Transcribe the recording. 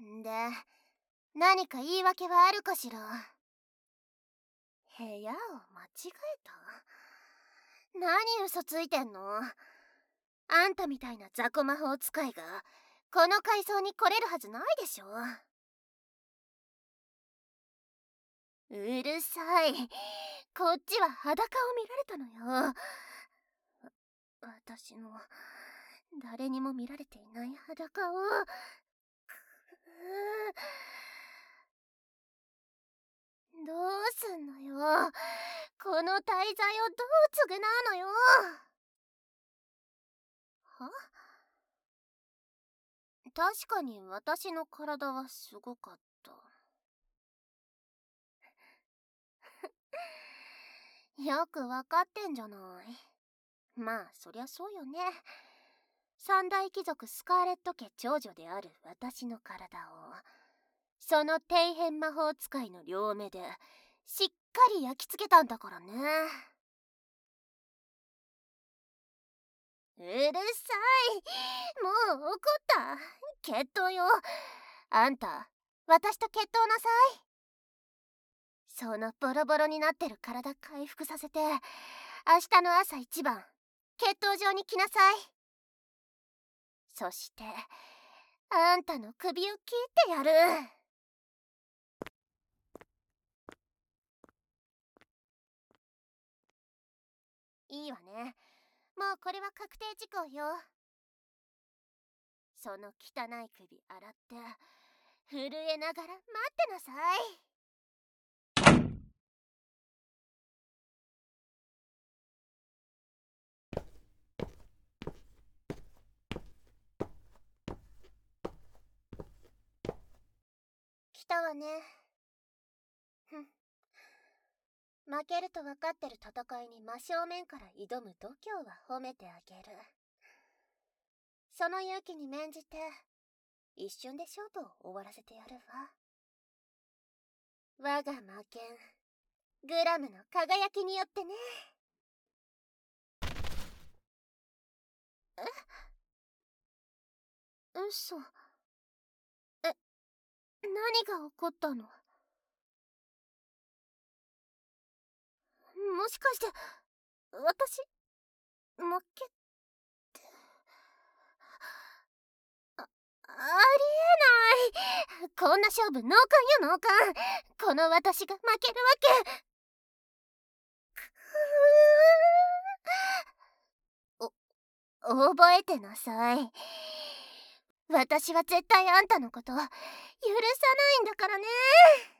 んで、何か言い訳はあるかしら。部屋を間違えた？何嘘ついてんの？あんたみたいな雑魚魔法使いがこの階層に来れるはずないでしょ。うるさい。こっちは裸を見られたのよ。私の誰にも見られていない裸を。どうすんのよ。この滞在をどう償うのよ。は？確かに私の体はすごかった。よくわかってんじゃない。まあそりゃそうよね。三大貴族スカーレット家長女である私の体を、その底辺魔法使いの両目でしっかり焼き付けたんだからね。うるさい。もう怒った。決闘よ。あんた、私と決闘なさい。そのボロボロになってる体回復させて、明日の朝一番決闘場に来なさい。そしてあんたの首を切ってやる。いいわね。もうこれは確定事項よ。その汚い首洗って震えながら待ってなさい。来たわね。ふん。負けると分かってる戦いに真正面から挑む度胸は褒めてあげる。その勇気に免じて一瞬で勝負を終わらせてやるわ。我が魔剣グラムの輝きによってね。嘘。何が起こったの？もしかして私負けて？ありえない。こんな勝負脳幹よ、脳幹。この私が負けるわけ。覚えてなさい。私は絶対あんたのこと許さないんだからね。